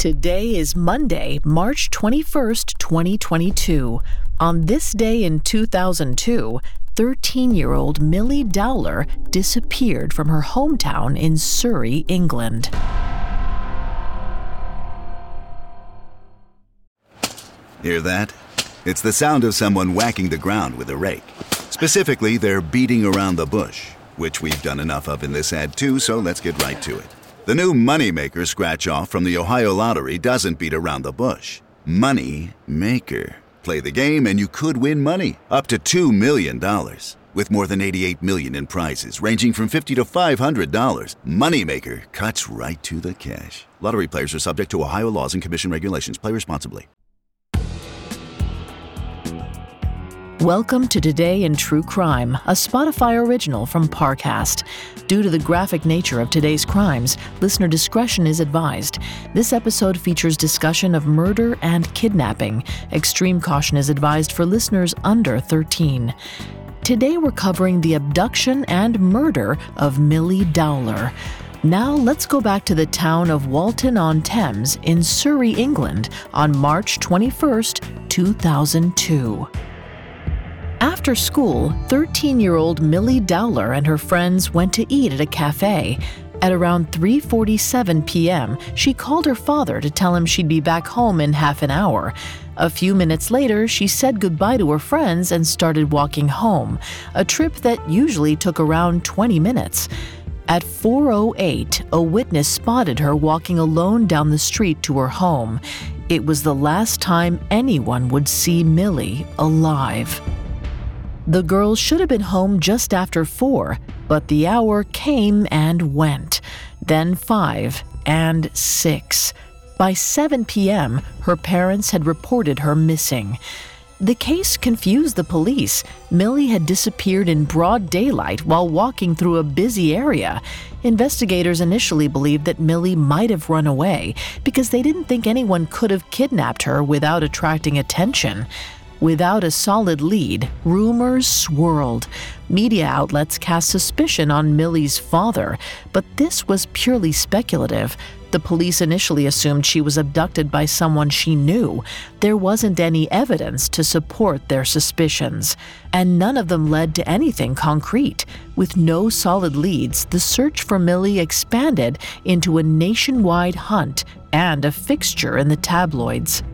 Today is Monday, March 21st, 2022. On this day in 2002, 13-year-old Millie Dowler disappeared from her hometown in Surrey, England. Hear that? It's the sound of someone whacking the ground with a rake. Specifically, they're beating around the bush, which we've done enough of in this ad too, so let's get right to it. The new Moneymaker scratch-off from the Ohio Lottery doesn't beat around the bush. Money Maker. Play the game and you could win money, up to $2 million. With more than $88 million in prizes, ranging from $50 to $500, Moneymaker cuts right to the cash. Lottery players are subject to Ohio laws and commission regulations. Play responsibly. Welcome to Today in True Crime, a Spotify original from Parcast. Due to the graphic nature of today's crimes, listener discretion is advised. This episode features discussion of murder and kidnapping. Extreme caution is advised for listeners under 13. Today we're covering the abduction and murder of Millie Dowler. Now let's go back to the town of Walton-on-Thames in Surrey, England on March 21st, 2002. After school, 13-year-old Millie Dowler and her friends went to eat at a cafe. At around 3:47 p.m., she called her father to tell him she'd be back home in half an hour. A few minutes later, she said goodbye to her friends and started walking home, a trip that usually took around 20 minutes. At 4:08, a witness spotted her walking alone down the street to her home. It was the last time anyone would see Millie alive. The girl should have been home just after 4, but the hour came and went. Then 5 and 6. By 7 p.m., her parents had reported her missing. The case confused the police. Millie had disappeared in broad daylight while walking through a busy area. Investigators initially believed that Millie might have run away because they didn't think anyone could have kidnapped her without attracting attention. Without a solid lead, rumors swirled. Media outlets cast suspicion on Millie's father, but this was purely speculative. The police initially assumed she was abducted by someone she knew. There wasn't any evidence to support their suspicions, and none of them led to anything concrete. With no solid leads, the search for Millie expanded into a nationwide hunt and a fixture in the tabloids.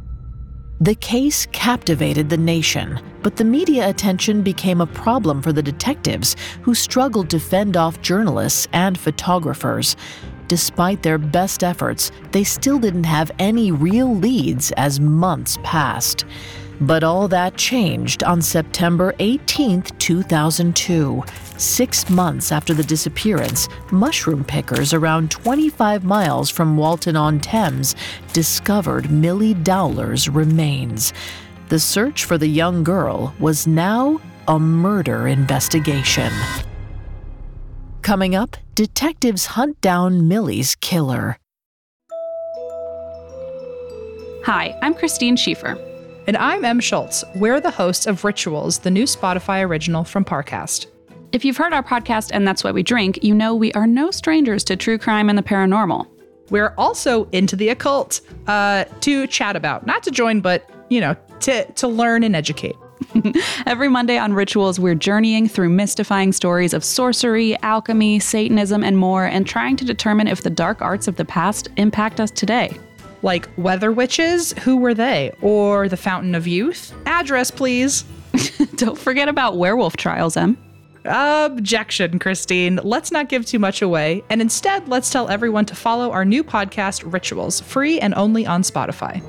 The case captivated the nation, but the media attention became a problem for the detectives who struggled to fend off journalists and photographers. Despite their best efforts, they still didn't have any real leads as months passed. But all that changed on September 18, 2002. 6 months after the disappearance, mushroom pickers around 25 miles from Walton-on-Thames discovered Millie Dowler's remains. The search for the young girl was now a murder investigation. Coming up, detectives hunt down Millie's killer. Hi, I'm Christine Schieffer. And I'm Em Schultz. We're the hosts of Rituals, the new Spotify original from Parcast. If you've heard our podcast and That's What We Drink, you know we are no strangers to true crime and the paranormal. We're also into the occult to chat about, not to join, but, to learn and educate. Every Monday on Rituals, we're journeying through mystifying stories of sorcery, alchemy, Satanism, and more, and trying to determine if the dark arts of the past impact us today. Like weather witches, who were they? Or the Fountain of Youth? Address, please. Don't forget about werewolf trials, Em. Objection, Christine. Let's not give too much away. And instead, let's tell everyone to follow our new podcast, Rituals, free and only on Spotify.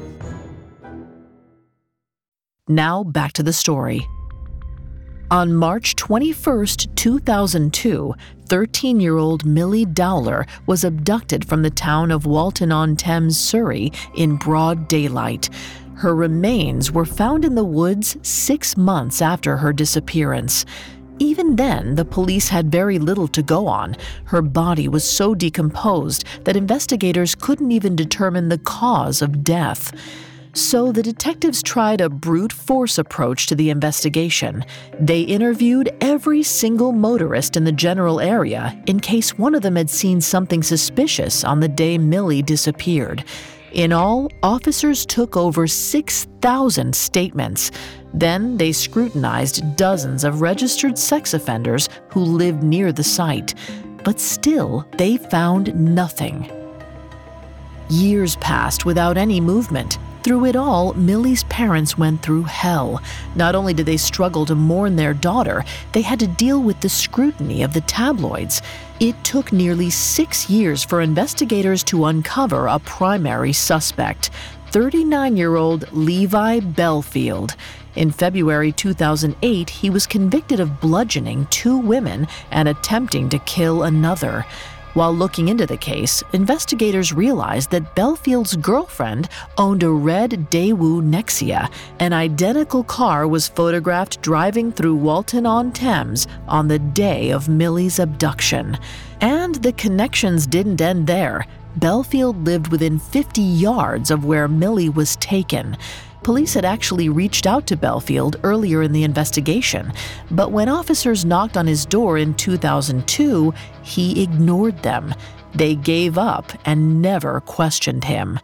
Now back to the story. On March 21st, 2002, 13-year-old Millie Dowler was abducted from the town of Walton-on-Thames, Surrey, in broad daylight. Her remains were found in the woods 6 months after her disappearance. Even then, the police had very little to go on. Her body was so decomposed that investigators couldn't even determine the cause of death. So the detectives tried a brute force approach to the investigation. They interviewed every single motorist in the general area in case one of them had seen something suspicious on the day Millie disappeared. In all, officers took over 6,000 statements. Then they scrutinized dozens of registered sex offenders who lived near the site. But still, they found nothing. Years passed without any movement. Through it all, Millie's parents went through hell. Not only did they struggle to mourn their daughter, they had to deal with the scrutiny of the tabloids. It took nearly 6 years for investigators to uncover a primary suspect, 39-year-old Levi Bellfield. In February 2008, he was convicted of bludgeoning 2 women and attempting to kill another. While looking into the case, investigators realized that Bellfield's girlfriend owned a red Daewoo Nexia. An identical car was photographed driving through Walton-on-Thames on the day of Millie's abduction. And the connections didn't end there. Bellfield lived within 50 yards of where Millie was taken. Police had actually reached out to Bellfield earlier in the investigation, but when officers knocked on his door in 2002, he ignored them. They gave up and never questioned him.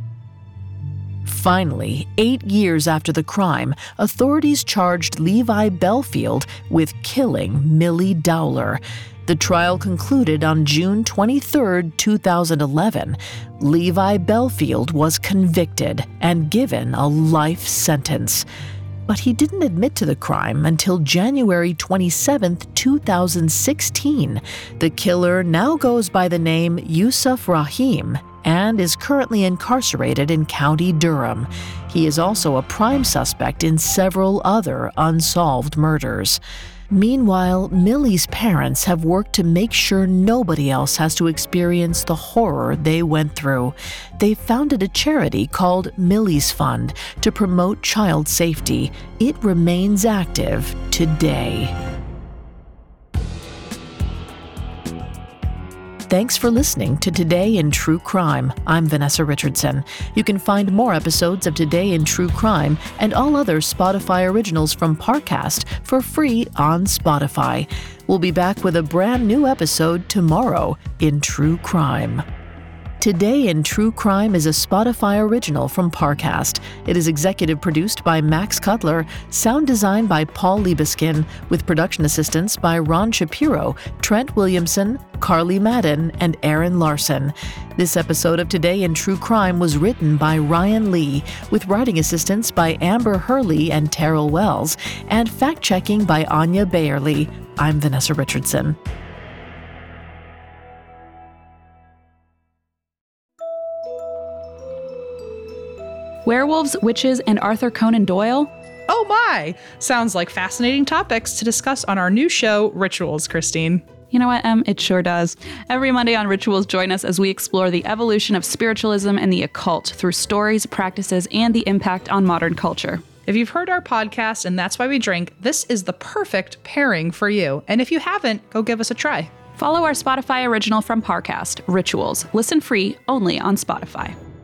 Finally, 8 years after the crime, authorities charged Levi Bellfield with killing Millie Dowler. The trial concluded on June 23, 2011. Levi Bellfield was convicted and given a life sentence. But he didn't admit to the crime until January 27, 2016. The killer now goes by the name Yusuf Rahim and is currently incarcerated in County Durham. He is also a prime suspect in several other unsolved murders. Meanwhile, Millie's parents have worked to make sure nobody else has to experience the horror they went through. They've founded a charity called Millie's Fund to promote child safety. It remains active today. Thanks for listening to Today in True Crime. I'm Vanessa Richardson. You can find more episodes of Today in True Crime and all other Spotify originals from Parcast for free on Spotify. We'll be back with a brand new episode tomorrow in True Crime. Today in True Crime is a Spotify original from Parcast. It is executive produced by Max Cutler, sound designed by Paul Liebeskin, with production assistance by Ron Shapiro, Trent Williamson, Carly Madden, and Aaron Larson. This episode of Today in True Crime was written by Ryan Lee, with writing assistance by Amber Hurley and Terrell Wells, and fact-checking by Anya Bayerly. I'm Vanessa Richardson. Werewolves, witches, and Arthur Conan Doyle? Oh my! Sounds like fascinating topics to discuss on our new show, Rituals, Christine. You know what, Em? It sure does. Every Monday on Rituals, join us as we explore the evolution of spiritualism and the occult through stories, practices, and the impact on modern culture. If you've heard our podcast and That's Why We Drink, this is the perfect pairing for you. And if you haven't, go give us a try. Follow our Spotify original from Parcast, Rituals. Listen free only on Spotify.